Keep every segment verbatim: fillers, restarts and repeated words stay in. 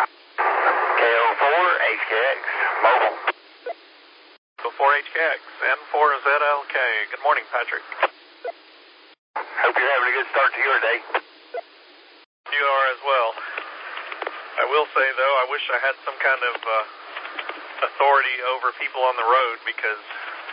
K O four H K X, mobile. K O four H K X, N four Z L K. Good morning, Patrick. Hope you're having a good start to your day. You are as well. I will say, though, I wish I had some kind of uh, authority over people on the road, because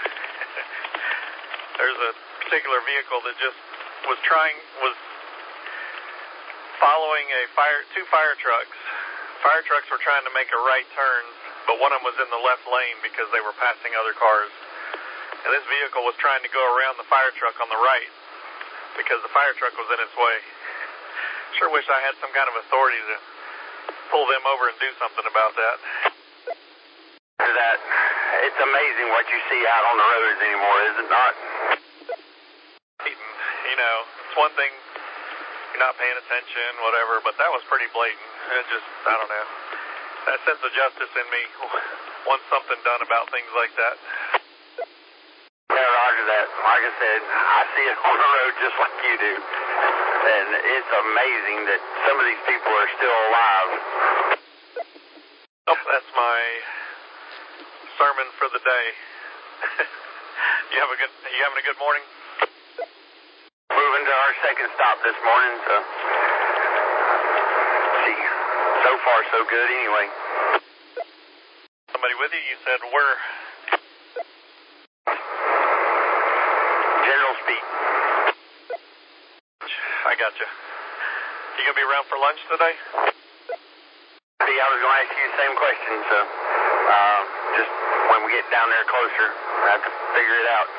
there's a particular vehicle that just was trying, was following a fire, two fire trucks. Fire trucks were trying to make a right turn, but one of them was in the left lane because they were passing other cars. And this vehicle was trying to go around the fire truck on the right because the fire truck was in its way. Sure wish I had some kind of authority to pull them over and do something about that. That it's amazing what you see out on the roads anymore, is it not? You know, it's one thing you're not paying attention, whatever, but that was pretty blatant. It just, I don't know. That sense of justice in me wants something done about things like that. Yeah, roger that. Like I said, I see it on the road just like you do. And it's amazing that some of these people are still alive. Oh, that's my sermon for the day. You have a good, you having a good morning? Moving to our second stop this morning, so see, so far so good anyway. Somebody with you? You said where? General Speed. I got you. You gonna be around for lunch today? See, I was gonna ask you the same question, so uh, just when we get down there closer, I have to figure it out.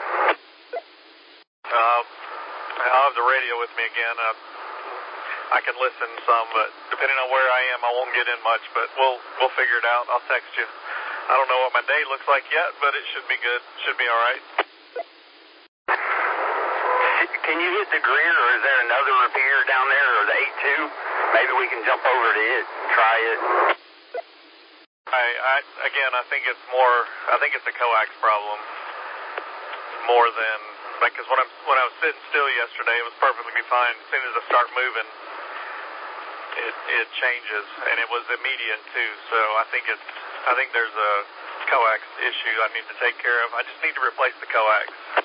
Uh, I'll have the radio with me again. Uh, I can listen some, but depending on where I am, I won't get in much, but we'll we'll figure it out. I'll text you. I don't know what my day looks like yet, but it should be good. Should be all right. Can you hit the Greer, or is there another repeater down there, or the eight two? Maybe we can jump over to it and try it. I, I again, I think it's more. I think it's a coax problem more than. Like, because when, I'm, when I was sitting still yesterday, it was perfectly fine. As soon as I start moving, it it changes, and it was immediate too. So I think it's I think there's a coax issue I need to take care of. I just need to replace the coax.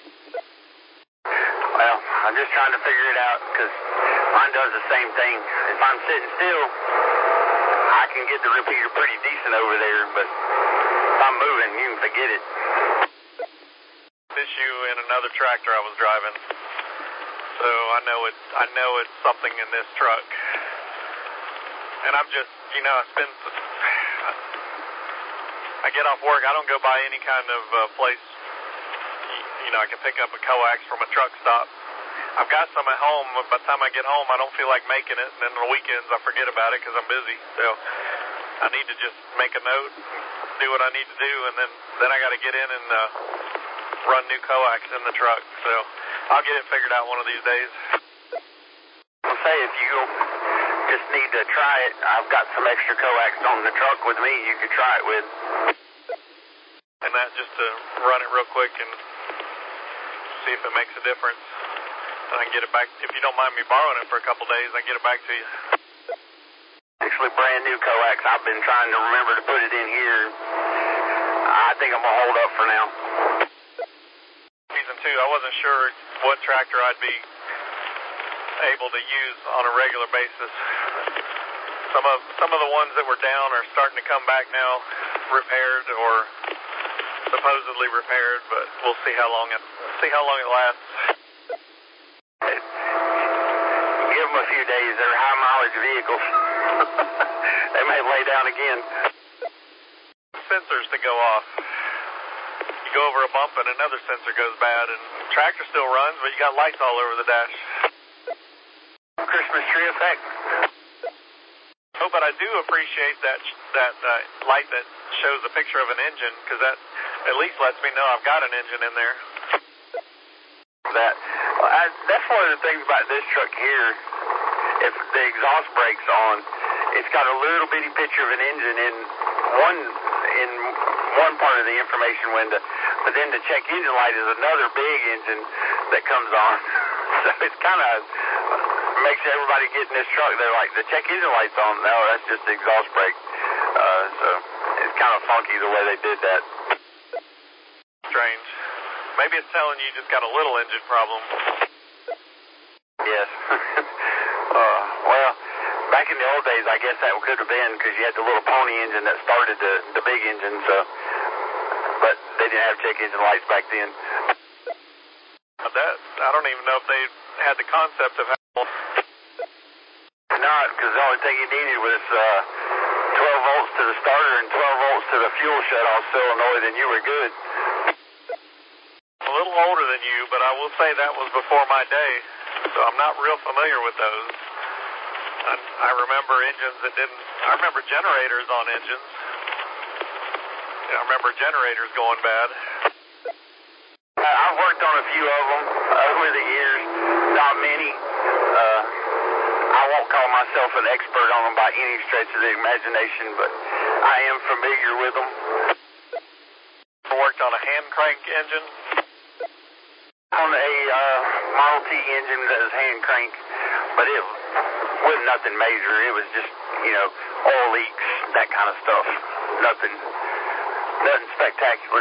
Well, I'm just trying to figure it out, because mine does the same thing. If I'm sitting still, I can get the repeater pretty decent over there, but if I'm moving, you can forget it. Issue in another tractor I was driving, so I know it's I know it's something in this truck, and I'm just, you know, I spend I get off work, I don't go by any kind of uh, place, you know, I can pick up a coax from a truck stop. I've got some at home, but by the time I get home, I don't feel like making it, and then on the weekends I forget about it because I'm busy. So I need to just make a note, do what I need to do, and then then I got to get in and uh, run new coax in the truck. So I'll get it figured out one of these days. I'll say if you just need to try it, I've got some extra coax on the truck with me you could try it with. And that just to run it real quick and see if it makes a difference. And I can get it back. If you don't mind me borrowing it for a couple days, I can get it back to you. Actually, brand new coax. I've been trying to remember to put it in here. I think I'm going to hold up for now. Season two, I wasn't sure what tractor I'd be able to use on a regular basis. Some of some of the ones that were down are starting to come back now, repaired or supposedly repaired, but we'll see how long it see how long it lasts. Give them a few days. They're high mileage vehicles. They may lay down again. Sensors to go off. You go over a bump and another sensor goes bad, and the tractor still runs, but you got lights all over the dash. Christmas tree effect. Oh, but I do appreciate that that uh, light that shows a picture of an engine, because that at least lets me know I've got an engine in there. That well, I, that's one of the things about this truck here. If the exhaust brake's on, it's got a little bitty picture of an engine in one in one part of the information window, but then the check engine light is another big engine that comes on. So it's kind of makes everybody get in this truck. They're like, the check engine light's on. No, that's just the exhaust brake. Uh, so it's kind of funky the way they did that. Strange. Maybe it's telling you you just got a little engine problem. Yes. uh, well, back in the old days, I guess that could have been because you had the little pony engine that started the, the big engine, so, but they didn't have check engine lights back then. That, I don't even know if they had the concept of how... Not, because the only thing you needed was uh, twelve volts to the starter and twelve volts to the fuel shut-off solenoid, and you were good. A little older than you, but I will say that was before my day, so I'm not real familiar with those. I, I remember engines that didn't... I remember generators on engines. I remember generators going bad. I've worked on a few of them over the years, not many. Uh, I won't call myself an expert on them by any stretch of the imagination, but I am familiar with them. I worked on a hand crank engine. On a uh, Model T engine that was hand crank, but it wasn't nothing major. It was just, you know, oil leaks, that kind of stuff. Nothing, nothing spectacular.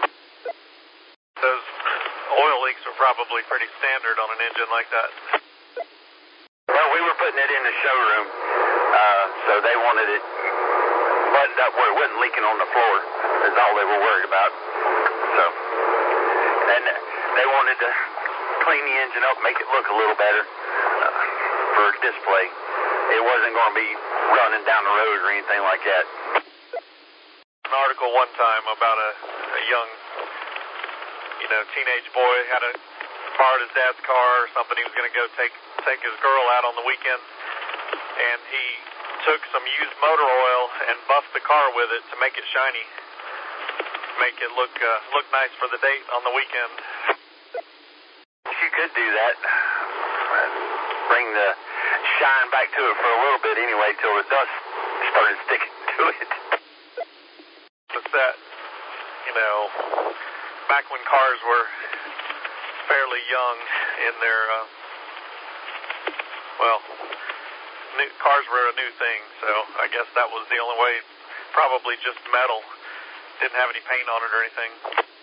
Those oil leaks are probably pretty standard on an engine like that. Well, we were putting it in the showroom, uh, so they wanted it buttoned up where it wasn't leaking on the floor. Is all they were worried about. So, and they wanted to clean the engine up, make it look a little better uh, for display. It wasn't going to be running down the road or anything like that. An article one time about a, a young, you know, teenage boy had a borrowed his dad's car or something. He was going to go take take his girl out on the weekend, and he took some used motor oil and buffed the car with it to make it shiny, make it look uh, look nice for the date on the weekend. You could do that. Bring the shine back to it for a little bit anyway, till the dust started sticking to it. It's that, you know, back when cars were fairly young in their, uh, well, new, cars were a new thing, so I guess that was the only way, probably just metal, didn't have any paint on it or anything.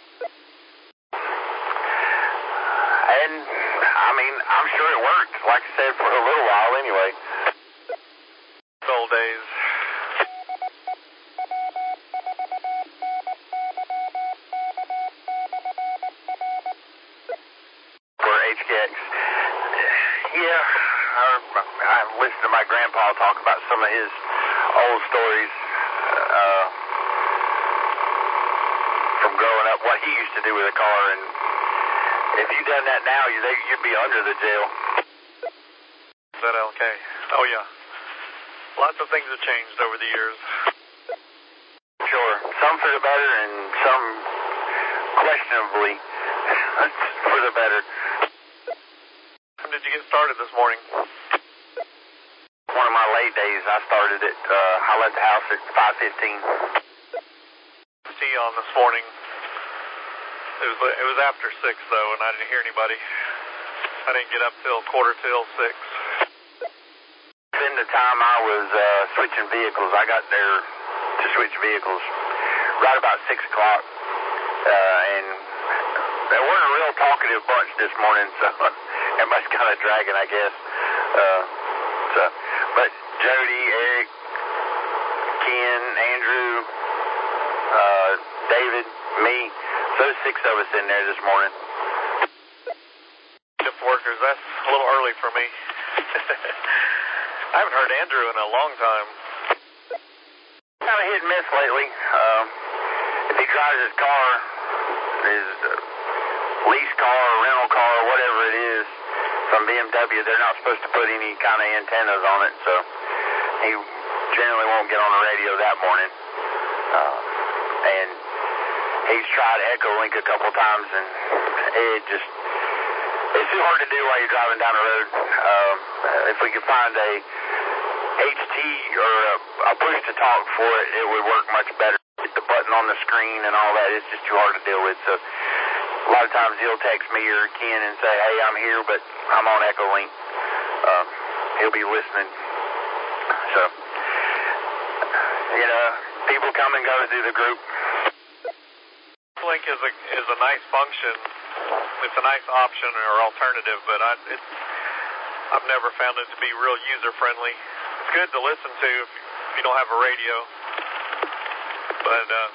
And, I mean, I'm sure it worked, like I said, for a little while anyway. Old days. H K X. Yeah, I, I've listened to my grandpa talk about some of his old stories uh, from growing up, what he used to do with a car, and if you'd done that now, you'd, you'd be under the jail. Is that okay? Oh, yeah. Lots of things have changed over the years. Sure. Some for the better and some questionably for the better. When did you get started this morning? One of my late days. I started at, uh, I left the house at five fifteen. See you on this morning. It was, it was after six, though, and I didn't hear anybody. I didn't get up till quarter till six. In the time I was uh, switching vehicles, I got there to switch vehicles right about six o'clock, uh, and they weren't a real talkative bunch this morning, so everybody's kind of dragging, I guess. Uh, so, but Jody, Eric, Ken, Andrew, uh, David, me, those six of us in there this morning. Shift workers, that's a little early for me. I haven't heard Andrew in a long time. Kind of hit and miss lately. Um, if he drives his car, his uh, lease car or rental car or whatever it is from B M W, they're not supposed to put any kind of antennas on it, so he generally won't get on the radio that morning. Uh, and he's tried Echolink a couple times, and it just, it's too hard to do while you're driving down the road. Um, if we could find a H T or a, a push-to-talk for it, it would work much better. Hit the button on the screen and all that, it's just too hard to deal with. So a lot of times he'll text me or Ken and say, hey, I'm here, but I'm on Echolink. Um, he'll be listening. So you know, people come and go through the group. Link is a is a nice function. It's a nice option or alternative, but I it's I've never found it to be real user friendly. It's good to listen to if, if you don't have a radio, but uh,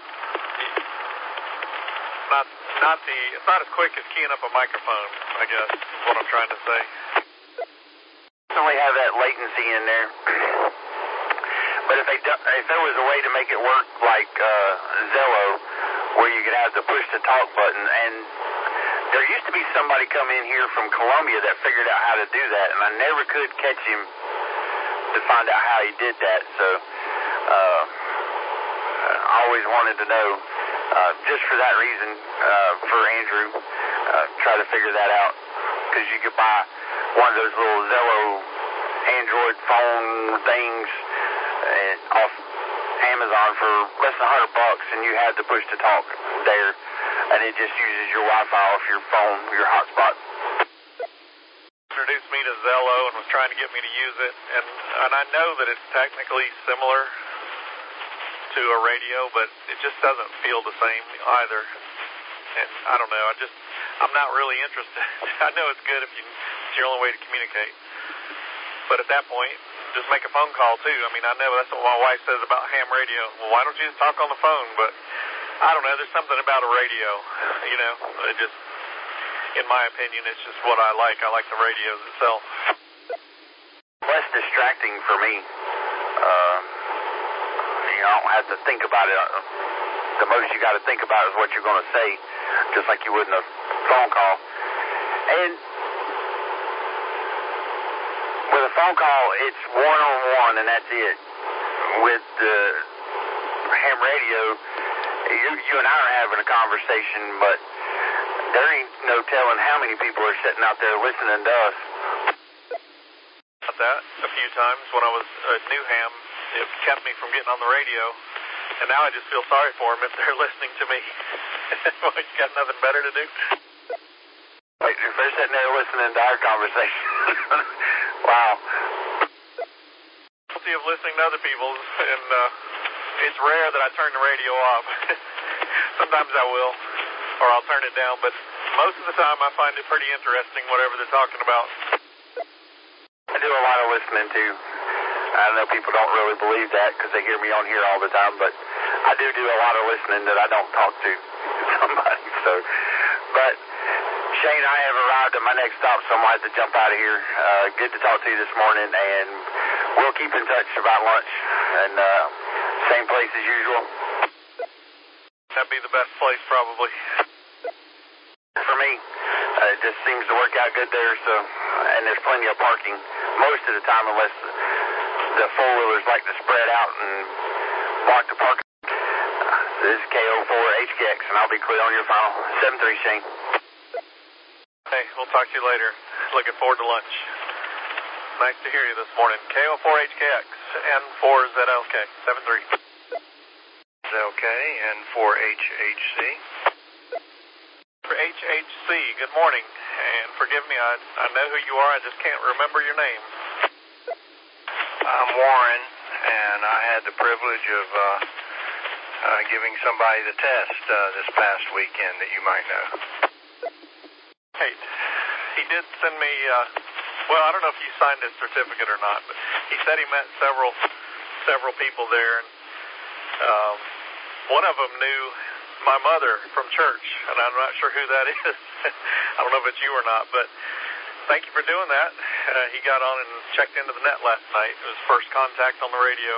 not not the it's not as quick as keying up a microphone, I guess is what I'm trying to say. Definitely have that latency in there. But if they do, if there was a way to make it work like uh, Zello, where you could have the push to talk button, and there used to be somebody come in here from Columbia that figured out how to do that, and I never could catch him to find out how he did that. So uh, I always wanted to know, uh, just for that reason, uh, for Andrew, uh, try to figure that out, because you could buy one of those little Zello Android phone things and off Amazon for less than a hundred bucks, and you had the push to talk there, and it just uses your Wi-Fi off your phone, your hotspot. Introduced me to Zello and was trying to get me to use it, and and I know that it's technically similar to a radio, but it just doesn't feel the same either. And I don't know, I just I'm not really interested. I know it's good if you it's your only way to communicate, but at that point, just make a phone call too. I mean, I know that's what my wife says about ham radio. Well, why don't you just talk on the phone? But I don't know. There's something about a radio, you know. It just, in my opinion, it's just what I like. I like the radios itself. Less distracting for me. Uh, you know, I don't have to think about it. The most you got to think about is what you're going to say, just like you would in a phone call. And with a phone call, it's one-on-one, and that's it. With the ham radio, you, you and I are having a conversation, but there ain't no telling how many people are sitting out there listening to us. About that a few times when I was at Newham, it kept me from getting on the radio, and now I just feel sorry for them if they're listening to me. Well, you got nothing better to do? Wait, if they're sitting there listening to our conversation. Wow. Guilty of listening to other people's, and uh, it's rare that I turn the radio off. Sometimes I will, or I'll turn it down, but most of the time I find it pretty interesting, whatever they're talking about. I do a lot of listening too. I know people don't really believe that because they hear me on here all the time, but I do do a lot of listening that I don't talk to somebody. So, but Shane, I have arrived at my next stop, so I'm going to have to jump out of here. Uh, good to talk to you this morning, and we'll keep in touch about lunch, and uh, same place as usual. That'd be the best place, probably. For me, uh, it just seems to work out good there, so, and there's plenty of parking most of the time, unless the four-wheelers like to spread out and block the parking. Uh, this is K O four H K X, and I'll be clear on your final. seven three, Shane. Hey, we'll talk to you later. Looking forward to lunch. Nice to hear you this morning. K O four H K X, N four Z L K, seven three. Z L K, N four H H C. For H H C, good morning. And forgive me, I, I know who you are, I just can't remember your name. I'm Warren, and I had the privilege of uh, uh, giving somebody the test uh, this past weekend that you might know. Hey, he did send me, uh, well, I don't know if you signed his certificate or not, but he said he met several several people there, and um, one of them knew my mother from church, and I'm not sure who that is. I don't know if it's you or not, but thank you for doing that. Uh, he got on and checked into the net last night. It was first contact on the radio.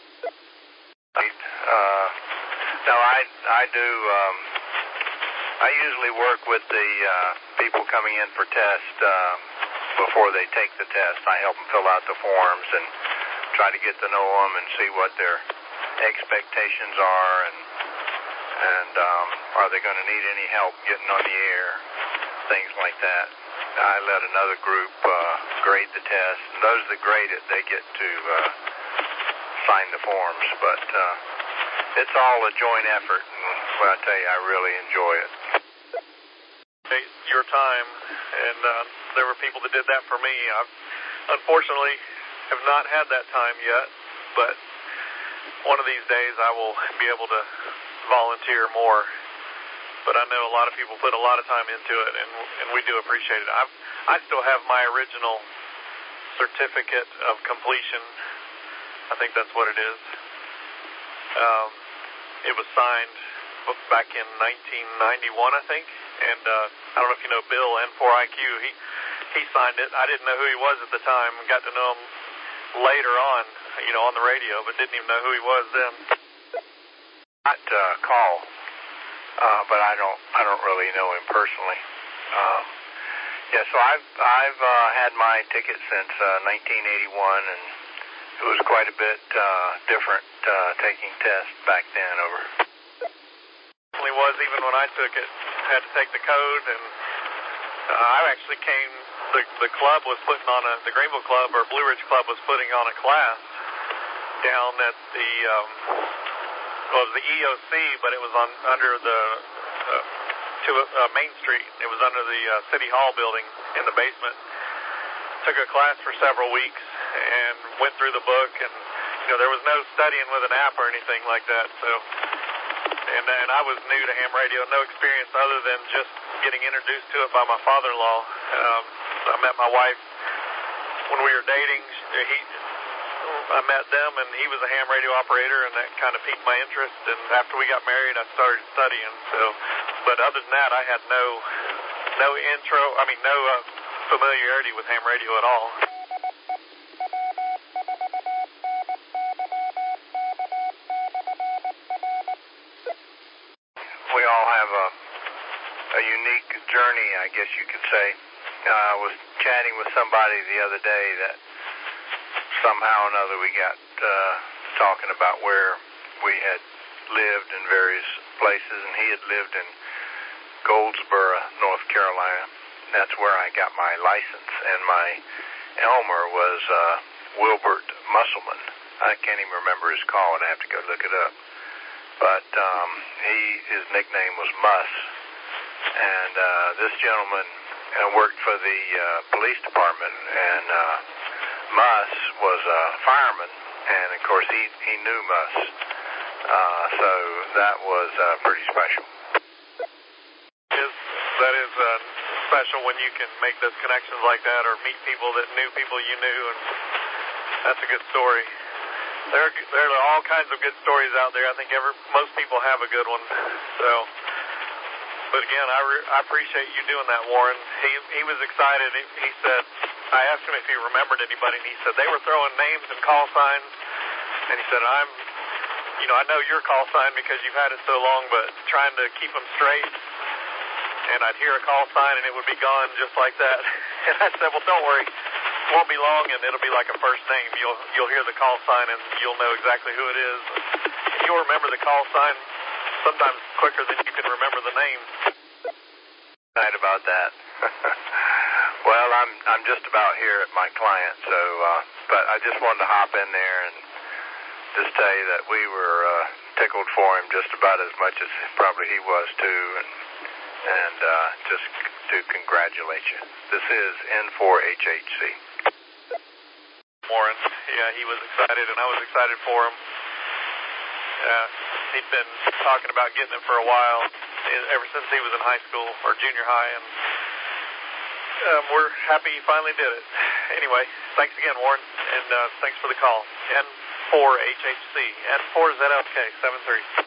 Uh, no, I, I do, um, I usually work with the uh, people coming in for tests uh, before they take the test. I help them fill out the forms and try to get to know them and see what their expectations are, and and um, are they going to need any help getting on the air, things like that. I let another group uh, grade the test, and those that grade it, they get to uh, sign the forms. But uh, it's all a joint effort, and well, I tell you, I really enjoy it. It's your time, and uh, there were people that did that for me. I unfortunately have not had that time yet, but one of these days I will be able to volunteer more. But I know a lot of people put a lot of time into it, and and we do appreciate it. I've, I still have my original certificate of completion. I think that's what it is. Um, it was signed back in nineteen ninety-one, I think. And uh, I don't know if you know Bill, N four I Q. He he signed it. I didn't know who he was at the time. Got to know him later on, you know, on the radio, but didn't even know who he was then. Not uh, call. Uh, but I don't, I don't really know him personally. Um, yeah, so I've, I've uh, had my ticket since uh, nineteen eighty-one, and it was quite a bit uh, different uh, taking tests back then. Over. It was even when I took it. Had to take the code, and uh, I actually came. The the club was putting on a the Greenville Club or Blue Ridge Club was putting on a class down at the. Um, Well, it was the E O C, but it was on under the uh, to uh, Main Street. It was under the uh, City Hall building in the basement. Took a class for several weeks and went through the book, and you know there was no studying with an app or anything like that. So, and and I was new to ham radio, no experience other than just getting introduced to it by my father-in-law. Um, I met my wife when we were dating. He. I met them, and he was a ham radio operator, and that kind of piqued my interest. And after we got married, I started studying. So, but other than that, I had no, no intro. I mean, no uh, familiarity with ham radio at all. We all have a, a unique journey, I guess you could say. Uh, I was chatting with somebody the other day that. Somehow or another we got uh, talking about where we had lived in various places, and he had lived in Goldsboro, North Carolina. That's where I got my license, and my Elmer was uh, Wilbert Musselman. I can't even remember his call, and I have to go look it up. But um, he his nickname was Muss, and uh, this gentleman uh, worked for the uh, police department, and uh, Muss was a fireman, and of course he, he knew Muss, uh, so that was uh, pretty special. Is, that is uh, special when you can make those connections like that, or meet people that knew people you knew, and that's a good story. There, there are all kinds of good stories out there. I think every, most people have a good one. So, but again, I, re, I appreciate you doing that, Warren. He he was excited. He, he said, I asked him if he remembered anybody, and he said they were throwing names and call signs. And he said, I'm, you know, I know your call sign because you've had it so long, but trying to keep them straight. And I'd hear a call sign, and it would be gone just like that. And I said, well, don't worry. It won't be long, and it'll be like a first name. You'll you'll hear the call sign, and you'll know exactly who it is. And you'll remember the call sign sometimes quicker than you can remember the name. Right about that. Well, I'm I'm just about here at my client, so uh, but I just wanted to hop in there and just tell you that we were uh, tickled for him just about as much as probably he was too, and and uh, just to congratulate you. This is N four H H C. Warren, yeah, he was excited, and I was excited for him. Uh, he'd been talking about getting it for a while, ever since he was in high school or junior high, and um, we're happy he finally did it. Anyway, thanks again, Warren, and uh, thanks for the call. N four H H C, N four Z L K seven three.